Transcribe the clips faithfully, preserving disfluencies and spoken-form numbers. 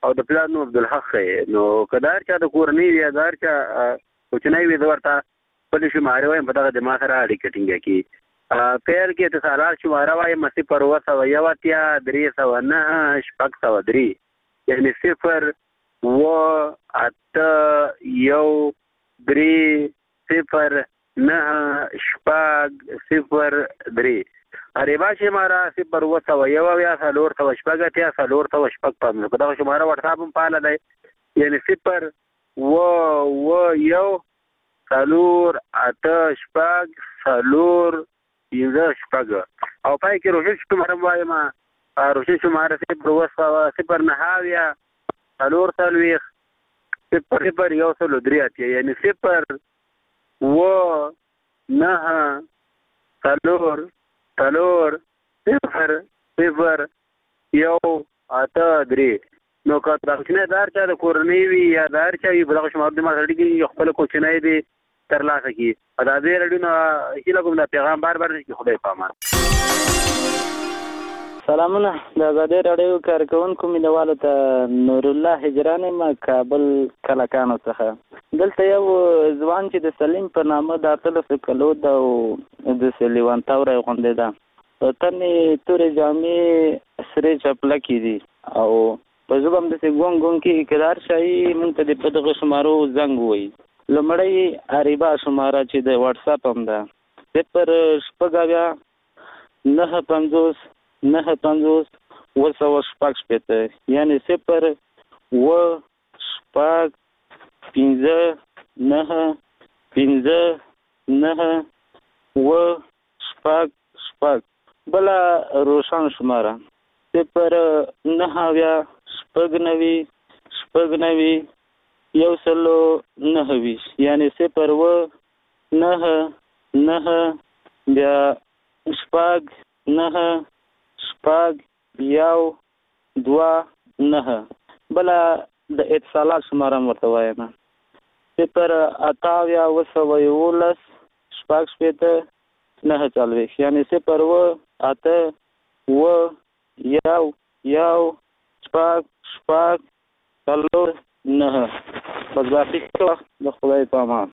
او د پلان نو عبدالحق نو کدار چا د کورنۍ یا دار چا کوچنۍ وي ورته په شماره وایم په دغه د ما سره اړیکه ټینګه کی پیر کې اتصالات شماره وایم مسی پر وسه یو اتیا درې سوه نه شپږ سوه درې یعنی صفر و اته یو درې صفر نه شپږ صفر درې اربا شماره صفر و سوه یو اویا څلور سوه شپږ اتیا څلور سوه شپږ پنځوس په دغه شماره وټساپ هم فعاله دی یعنی صفر و و یو څلور اته شپږ څلور پنځه شپږ او پای کې روشن شماره وایم روشن شماره صفر و سوه صفر نهه اویا څلور څلوېښت صفر صفر یو سلو درې اتیا یعنی صفر و نهه څلور څلور صفر صفر یو اته درې نو که دا کوچنی دار چا د کورنۍ وي یا دار چا وي په دغه شمارو د ما سره اړیکې یو خپل کوچنی دی ترلاسه کړي او د دې راډیو نه هیله کوم دا پیغام بار بار چې خدای په امان. سلامونه د ازادۍ راډیو کارکوونکو مینوالو ته نور الله هجران یم کابل کلکانو څخه. دلته یو ځوان چې د سلیم په نامه د اتلس کلو ده او د لیوان توری غوندې ده تنې تورې جامې سرې چپلکې دي او په ژبه همداسې ګونګ ګونګ کې کدار شایي مونږ ته د په دغه شمارو زنګ ووایي. لومړی اریبا شماره چې د واټساپ هم ده صفر شپږ اویا نهه پنځوس نهه پنځوس اوه سوه شپږ شپېته یعنې صفر اوه شپږ پنځه نهه پنځه نهه اوه شپږ شپږ. بله روشن شماره صفر نهه اویا شپږ نوي شپږ نوي یو سلو نهه ویشت یعنې صفر اوه نهه نهه بیا شپږ نهه شپږ یو دوه نهه. بله د اتصالات شماره هم ورته وایم صفر اته اویا اوه سوه یولس شپږ شپېته نهه څلوېښت یعنې صفر اوه اته اوه یو یو شپږ شپږ څلور نهه. بس باقي وخت د خدای په امان.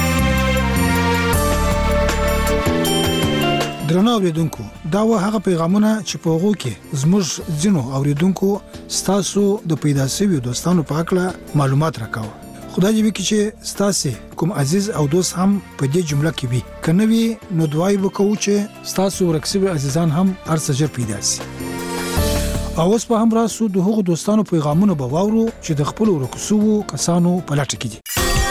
درنو اوریدونکو دا و هغه پیغامونه چې په هغو کې زموږ ځینو اوریدونکو ستاسو د پیدا شویو دوستانو په اړه معلومات راکاوه. خدای دې وکړي چې ستاسو کوم عزیز او دوست هم په دې جمله کې وي که نه وي نو دعای وکړو چې ستاسو ورک شوي عزیزان هم هر څه ژر پیدا شي. او اوس به هم راسو د هغو دوستانو پیغامونه به واورو چې د خپلو ورکو شویو کسانو په لټه کې دي.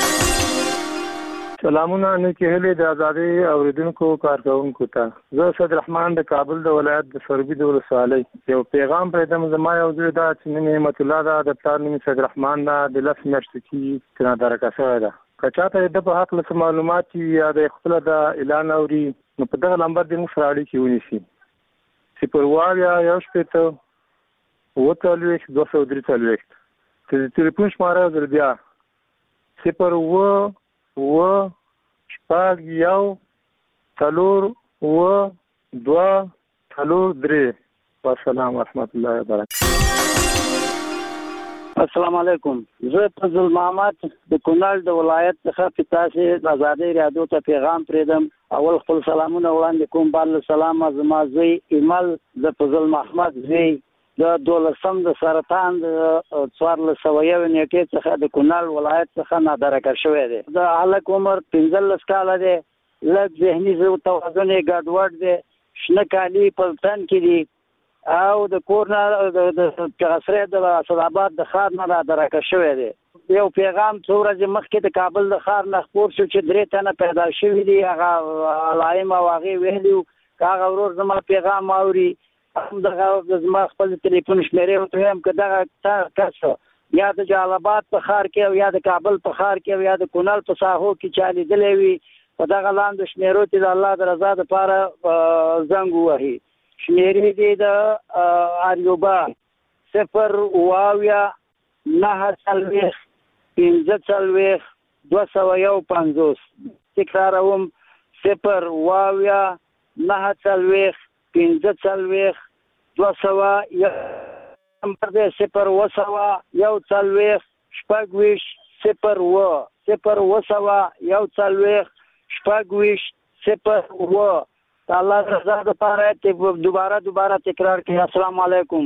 سلامونه نیکې هیلې د ازادۍ اوریدونکو کارکوونکو ته. زه سید رحمان د کابل د ولایت د سوربي د ولسوالۍ یو پیغام پرېږدم. زما یو زوی ده چې نوم یې نعمت الله ده د پلار نوم سید رحمان ده د لس میاشتو کې تنادارکه شوی ده. که چاته د په هکله څه معلومات یا د خپله د اعلان اوري نو په دغه نمبر دې موږ سره اړیکې ونیسي صفر اوه اویا یو شپېته اوه څلوېښت دوه سوه درې څلوېښت. د تلیفون شماره زر بیا صفر اوه اوه شپږ یو څلور اوه دوه څلور درې. والسلام ورحمة الله وبرکاته. السلام علیکم. زه فضل محمد د کونړ د ولایت څخه په تاسې د ازادۍ راډیو ته پیغام پرېږدم. اول خپل سلامونه وړاندې کوم. بعد سلام زما زوی ایمل د فضل محمد زوی د دولسم د سرطان د څوارلس سوه یو نیټې څخه د کونړ ولایت څخه نادرکه شوی دی. د هلک عمر پنځلس کاله دی. لږ ذهني توازن یې ګډوډ دی. شنه کالي په تن کې دي او د کور نه د پیغسرۍ د اسداباد د ښار نه نادرکه شوی دی. یو پیغام څو ورځې مخکې د کابل د ښار نه خپور شو چې درې تنه پیدا شوي دي. هغه علایم او هغې ویلي وو که هغه ورور زما پیغام اوري هم دغه زما خپل تلیفون شمېرې ورته وایم که دغه کس یا د جلال آباد په ښار کې او یا د کابل په ښار کې او یا د کونړ په ساحو کې چا لیدلی وي په دغه لاندې شمېرو کې د الله د رضا دپاره زنګ ووهي. شمېرې دي د اریوبا صفر اوه اویا نهه څلوېښت پنځه څلوېښت دوه سوه یو پنځوس. تکراروم صفر اوه اویا نهه څلوېښت پنځه څلوېښت دوه سوه یو نمبر دی صفر اوه سوه یو څلوېښت شپږ ویشت صفر اوه صفر اوه سوه یو څلوېښت شپږ ویشت صفر اوه. د الله رضا دپاره دوباره دوباره تکرار کړي. السلام علیکم.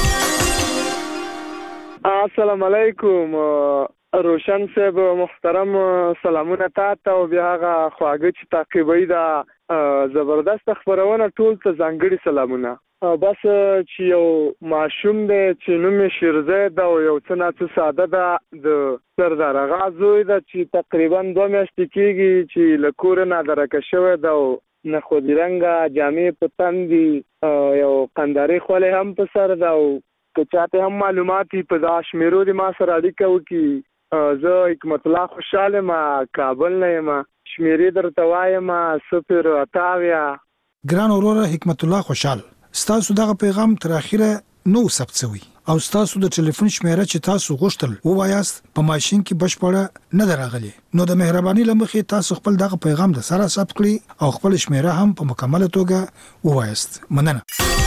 السلام علیکم روشن صاحب محترم، سلامونه تاسو او بیا هغه خواږه چې تعقیبوي دا زبردست خبرونه ټول ته ځانګړي سلامونه. بس چې یو ماشوم دی چې نوم یې شیرزید او یو څه نه څه ساده ده د سردار آغا زوی ده چې تقریبا دوه میاشتې کېږي چې له کوره نادرکه شوی ده او نخودي رنګه جامې په تن دي، یو قندارې خولې هم په سر ده او که چاته هم معلومات په دا شمیرو دي ما سره اړیکه وکړي. زه حکمت الله خوشحال یم، کابل نه یم، شمیرې درته وایم صفر اته اویا. ګران وروره حکمت الله خوشحال، ستاسو دغه پیغام تر اخره نو ثبت شوی او ستاسو د ټلیفون شمیره چې تاسو غوښتل ووایاست په ماشين کې بشپړه نه دراغلي، نو د مهرباني لمخې تاسو خپل دغه پیغام د سره ثبت کړئ او خپل شمیره هم په مکمله توګه ووایاست. مننه.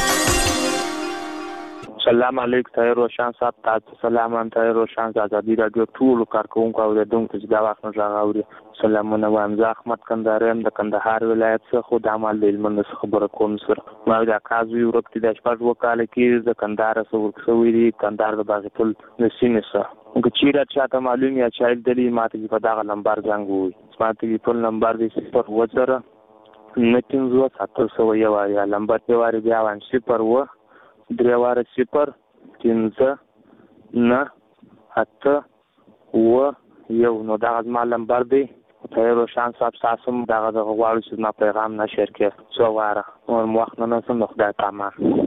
سلام علیکم طاهر روشن صاحب، تاسو سلام ان طاهر روشن ازادي رادیو ټول کارکونکو او د دونکو چې دا وخت نه راغوري. سلامونه وایم. زه احمد کندهاریم د کندهار ولایت څخه، خو د عمل د علم خبره کوم سره. ما دا کازوی ورکتي د شپږ وکاله کې د کندهار سره ورکوي دي، کندهار د باغ ټول د سیمې سره. که چیرې چاته معلوم یا چایل دلی ماته په دغه نمبر زنګ وي، ماته ټول نمبر دی صفر اوه زره نه پنځوس اته سوه یو یا نمبر دی واري بیا وان صفر اوه درې واره صفر پنځه نه اته اوه یو. نو دغه زما نمبر دی. طاهر روشن صاحب تاسو هم دغه دغه غواړو چې زما پیغام نشر کړي څو واره نور مو وخت نه نسم نو خدای پامان.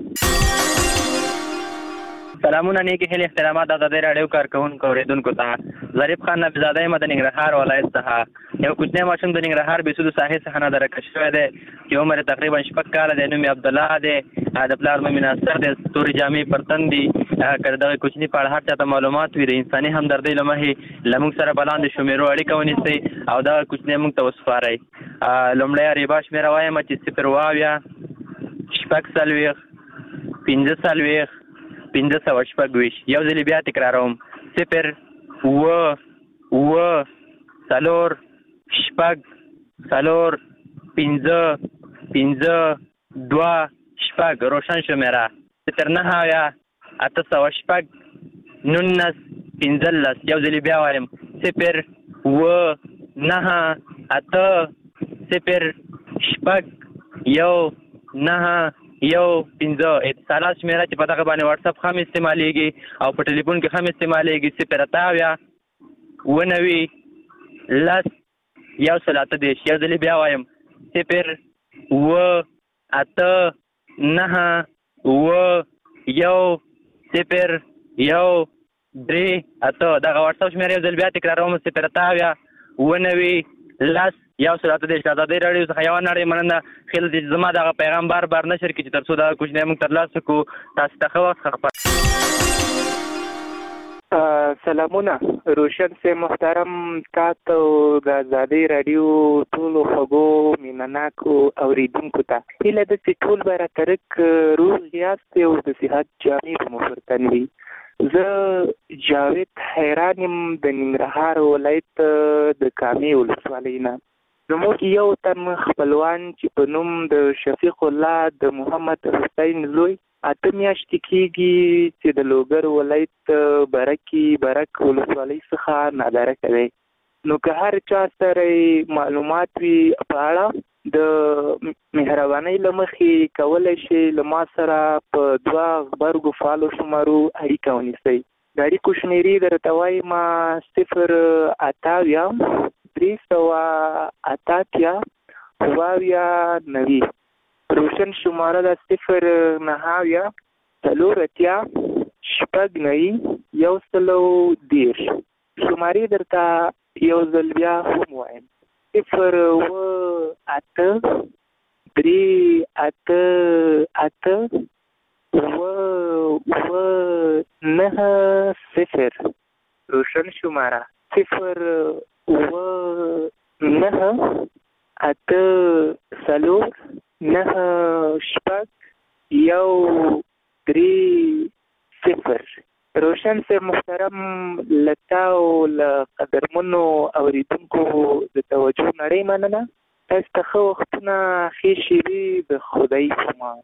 سلامونه نیکی هیله احترامات د ازادي راډیو کارکونکو اوریدونکو ته. ظریف خان نبیزاده یم د ننګرهار ولایت څخه. یو کوچنی ماشوم د ننګرهار بیسودو ساحې څخه نادرکه شوی دی چې عمر تقریبا شپږ کاله دی. نوم یې عبدالله دی، د پلار نوم یې ناصر دی، تورې جامې پر تن دي. که د دغه کوچني په اړه هر چاته معلومات وي د انساني همدردۍ له مخې له موږ سره به لاندې شمیرو اړیکه ونیسئ او دغه کوچنی موږ ته وسپارئ. لومړی ریبا شمېره وایم چې صفر اوه اویا شپږ څلوېښت پنځه څلوېښت پنځه سوه شپږ ویشت. یو ځلې بیا تکراروم صفر اوه اوه څلور شپږ څلور پنځه پنځه دوه شپږ. روشن شمېره صفر نهه اویا اته سوه شپږ نولس پنځلس. یو ځلې بیا وایم صفر اوه نهه اته صفر شپږ یو نهه یو پنځه. اتصالات شمیره چې په دغه باندې واتساپ هم استعمالیږي او په ټلیفون کې هم استعمالیږي صفر اته اویا اوه نوي لس یو سل اته دېرش. یو ځلې بیا وایم صفر اوه اته نهه اوه یو صفر یو درې اته. دغه واتساپ شمیره یو ځل بیا تکراروم صفر اته اویا اوه نوي لس یو سل اته دېرش. ازادي راډیو څخه یوه نړۍ مننه. خیال دی چې زما دغه پیغام بار بار نشر کړي چې تر څو دغه کوچنی موږ ترلاسه کړو. تاسو ته ښه وخت خپه. سلامونه روشن صاحب محترم، تاسو د ازادي راډیو ټولو خوږو مینناکو اوریدونکو ته هیله ده چې ټول به راترک روغ یاست او د صحت جامې به مو پر تن وي. زه جاوید حیران یم د ننګرهار ولایت د کامې ولسوالۍ نه. زموږ یو تن خپلوان چې په نوم د شفیق الله د محمد حسین زوی اته میاشتې کېږي چې د لوګر ولایت برکي برک ولسوالۍ څخه نادرکه دی. نو که هر چا سره معلومات وي په اړه د مهربانۍ له مخې کولی شي له ما سره په دوه غبرګو فالو شمارو اړیکه ونیسئ. د اړیکو شمېرې درته وایم صفر اته اویا درې سوه اته اتیا اوه اویا نوي. روشن شماره د صفر نهه اویا څلور اتیا شپږ نوي یو سلو دېرش. شمارې درته یو ځل بیا هم وایم صفر اوه اته درې اته اته اوه اوه نهه صفر. روشن شماره صفر اوه نهه اته څلور نهه شپږ یو درې صفر. روشن سے محترم لتا او لقدرمنو اوریدونکو د توجه نړۍ مننه. تاسو ته ښه وختونه، ښې شېبې، د خدای پامان.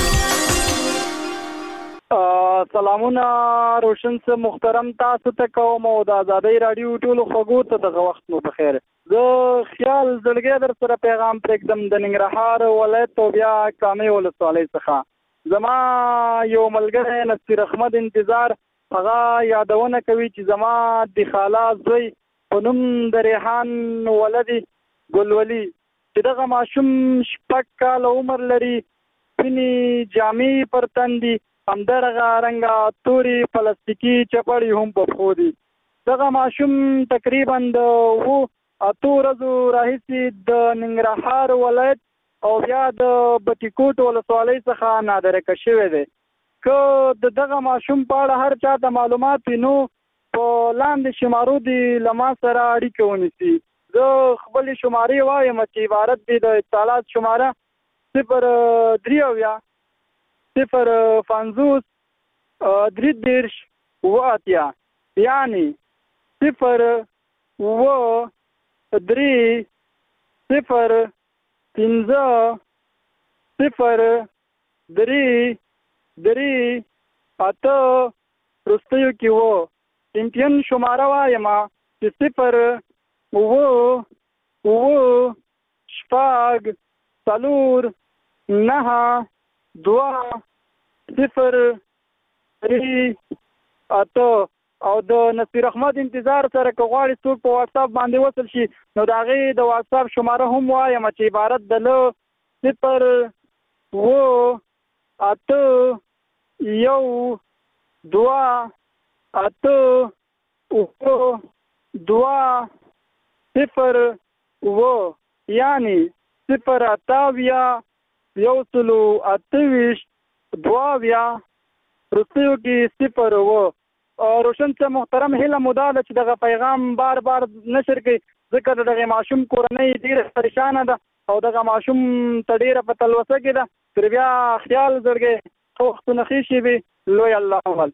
سلامونه روشن سے محترم تاسو ته کوم او د آزادۍ راډیو ټولو خوږو ته دغه وخت مو بخیر. زه خیال زړګی در سره پیغام پرېږدم د ننګرهار ولایت او بیا کامې ولسوالۍ څخه. زما یو ملګری نصیر احمد انتظار هغه یادونه کوي چې زما د خاله زوی په نوم د ریحان ولدي ګلولي چې دغه ماشوم شپږ کاله عمر لري، سپینې جامې پر تن دي، همدغه رنګه تورې پلاستیکي چپړې هم په پښو دي. دغه ماشوم تقریبا د اوو اتو ورځو راهیسې د ننګرهار ولایت او بیا د بټي کوټ ولسوالۍ څخه نادرکه شوی دی. که د دغه ماشوم په اړه هر چا ته معلومات وي نو په لاندې شمارو دې له ما سره اړیکه ونیسي. زه خپلې شمارې وایم چې عبارت دي د اتصالات شماره صفر درې اویا صفر پنځوس درې دېرش اووه اتیا، یعنې صفر اووه درې صفر پنځه صفر درې درې اته وروستیو کې و. امتیان شماره وایم چې صفر اووه اووه شپږ څلور نهه دوه صفر درې اته. او د نصیر احمد انتظار سره که غواړي څوک په واتساپ باندې وصل شي نو د هغې د واتساپ شماره هم وایم چې عبارت د له صفر اووه اته یو دوه اته اووه دوه صفر اووه، یعنې صفر اته اویا یو سلو اته ویشت دوه اویا وروستیو کې صفر اووه. روشن سے محترم هیله مو دا ده چې دغه پیغام بار بار نشر کړي، ځکه د دغه ماشوم کورنۍ ډېره پریشانه ده او دغه ماشوم ته ډېره په تلوسه کې ده. تر بیا خیال زړګی، ښه وختونه، ښې شېبې، لوی الله اول.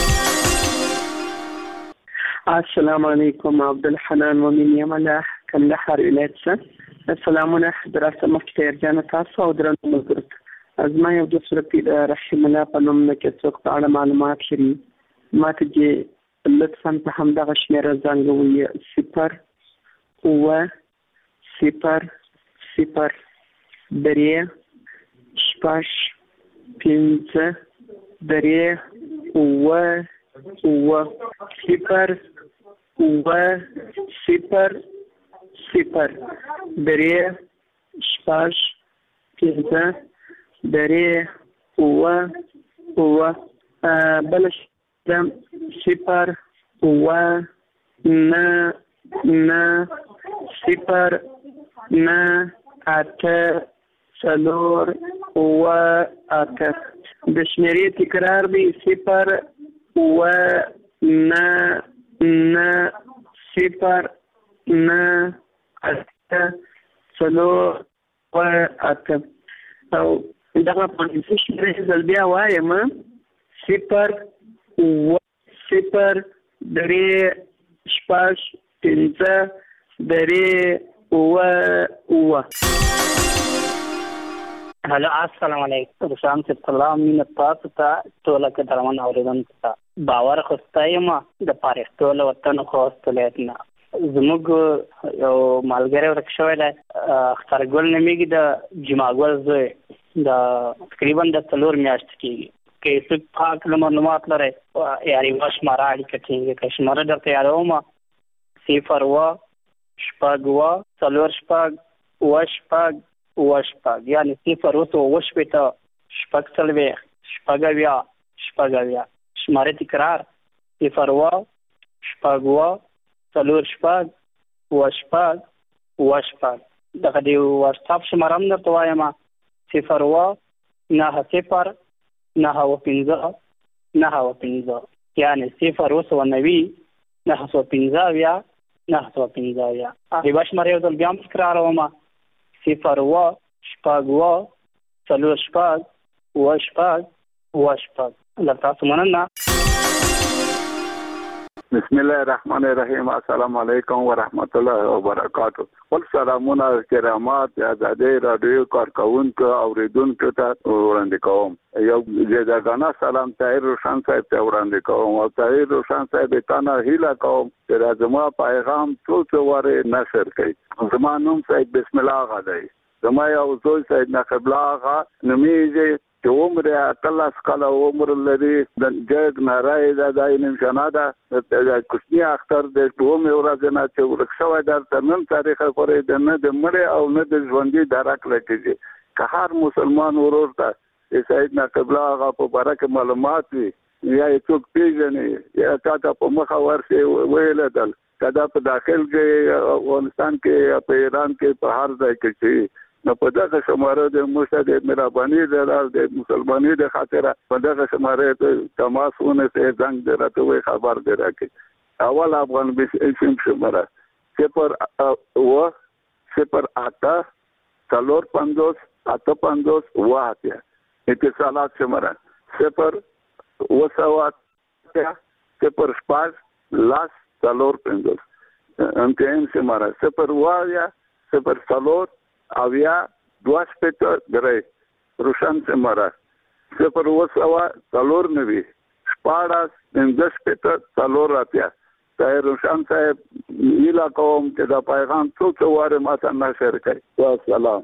السلام علیکم. عبدالحنان مومن یم له کندهار ولایت څخه. سلامونه دراسته مفتي جان تاسو او درنو ملګرو ته. زما یو دوست رحیم الله په نوم نه کې څوک په اړه معلومات شریک ما ته چې لطفا په همدغه شمېره زنګ ووایي صفر اووه صفر صفر درې شپږ پنځه درې اووه اووه صفر اووه صفر صفر درې شپږ پنځه درې اووه اووه. بله صفر اووه نه نه صفر نه اته څلور اووه اته. د شمېرې تکرار دی صفر اووه نه نه صفر نه اته څلور اووه اته. او دغه پنځه شمېرې زه بیا وایم صفر اووه صفر درې شپږ پنځه درې اووه اووه. هلو السلام علیکم. روشن صاحب سلام. مینه تاسو ته ټوله قدرمن اورېدونکو ته. باور خو ستایم د پارېختو له وطن خوست ولایت نه. زموږ یو ملګری ورک شوی دی، اخترګل نومیږي، د جمعګل زوی، د تقریبا د څلور میاشتې کېږي. که څوک پاک معلومات لرئ یا یوه شماره اړیکه ټینګه کړئ. شماره درته یادوم صفر اووه شپږ اووه څلور شپږ اووه شپږ اووه شپږ، یعنې صفر اوس اووه شپېته شپږ څلوېښت شپږ اویا شپږ اویا. شماره تکرار صفر اووه شپږ اووه څلور شپږ اووه شپږ اووه شپږ. دغه د واتساپ شماره هم درته وایم صفر اووه نهه صفر نهه اووه پنځه نهه اووه پنځه، یعنې صفر اوه سوه نوي نهه سوه پنځه اویا نهه سوه پنځه اویا. یوه شماره یو ځل بیا هم تکراروم صفر اووه شپږ اووه څلور شپږ اووه شپږ اووه شپږ. له تاسو مننه. بسم الله الرحمن الرحیم. السلام علیکم ورحمت الله وبرکاتہ. ول سلامونه کرامات آزادۍ رادیو کارکونکو اوریدونکو ته وړاندې کوم. یو جزاګانه سلام طاهر روشن صاحب ته وړاندې کوم او طاهر روشن صاحب ته نه هیله کوم چې زما پیغام ټول واره نشر کړي. زما نوم صاحب بسم الله آغا دی. زما یو زوی صاحب نقب الله آغا نومیږي چې عمر اتلس کاله عمر لري. د جګ نارای د داینم شناده د کوچنی اختر د دوه ورځې نه چې ورښوي د نن تاریخ پورې د نه د مړ او نه د ژوندۍ درک لکېږي. که هر مسلمان ورور ته سید نقب الله آغا په برکه معلومات وي یا څوک پیژني یا تاسو په مخه ورسي ویلدل کدا په داخل کې افغانستان کې په ایران کې په هر ځای کې چې نو په دغه شماره د مشهد مهرباني د مسلمانۍ د خاطر په دغه شماره ته تماسونه ته زنګ درته وي خبر درکې. اول افغان بسم شماره صفر و صفر آتا څلور پنځوس اته پنځوس واته اتصالات شماره صفر و سوات صفر شپږ لاس څلور پنځوس امتحان شماره صفر وایا صفر څلور اویا دوه شپېته درې روشن شماره صفر اوه سوه څلور نوي شپاړس پنځه شپېته څلور اتیا. طاهر روشن صاحب هیله کوم چې دا پیغام څو څو واره ماته نشر کړي. والسلام.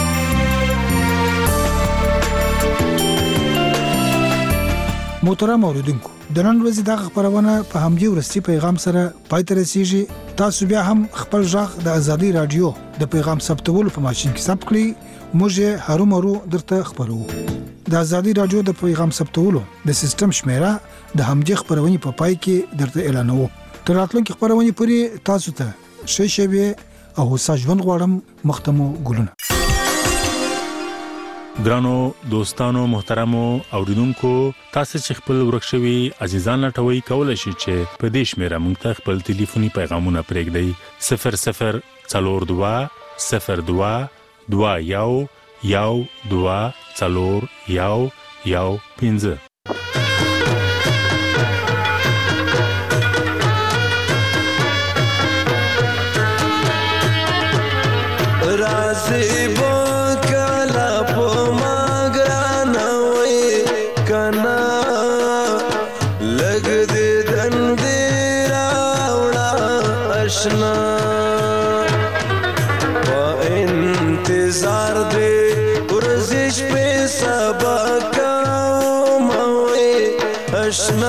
محترم اوریدونکو د نن ورځې دغه خبرونه په همدې ورستي پیغام سره پای ته رسیږي. تاسو بیا هم خپل ځخ د ازادي رادیو د پیغام ثبتولو په ماشين کې ثبت کړئ. موږ هرو مرو درته خبرو. د ازادي رادیو د پیغام ثبتولو د سیستم شمیره د همدې خبرونې په پای کې درته اعلانوم. تر راتلونکي خبرونې پورې تاسو ته شي شي او ساجون غواړم. مختمو ګلونه. ګرانو دوستانو محترمو اوریدونکو تاسو چې خپل ورکشوي عزیزان لټوي کولای شئ چې په دې شمیره مونږ ته خپل ټلیفوني پیغامونه پرېږدئ. صفر صفر څلور دوه صفر دوه دوه یو یو دوه څلور یو یو پنځه. رازي بکلا په ماګرانوي کنا لګ دې دندې راوړه آشنا په انتظار دې ورزش په سبا کوموي آشنا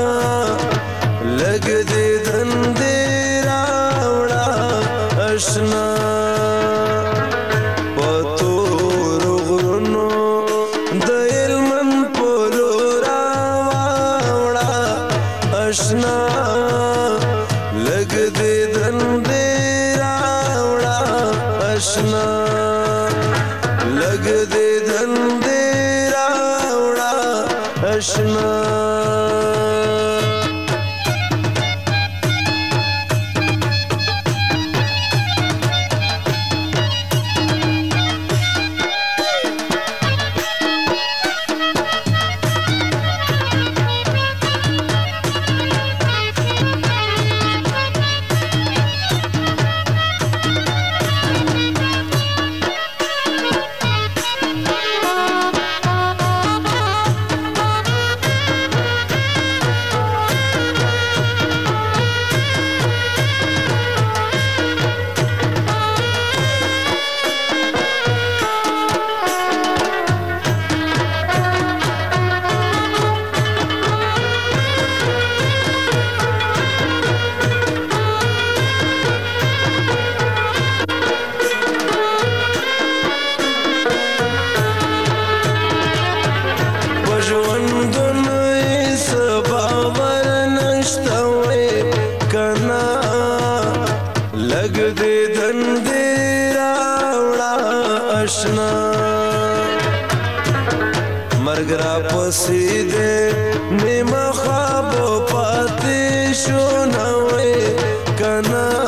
لګ دې دندې راوړه آشنا مرګرا پسې دې نیمه خواب پاتې شو نوې کنا